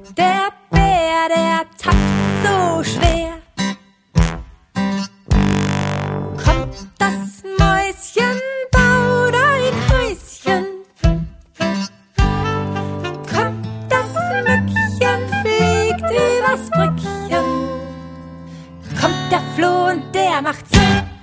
Der Bär, der tappt so schwer. Kommt das Mäuschen, baut ein Häuschen. Kommt das Mückchen, fliegt übers Brückchen. Kommt der Floh und der macht so.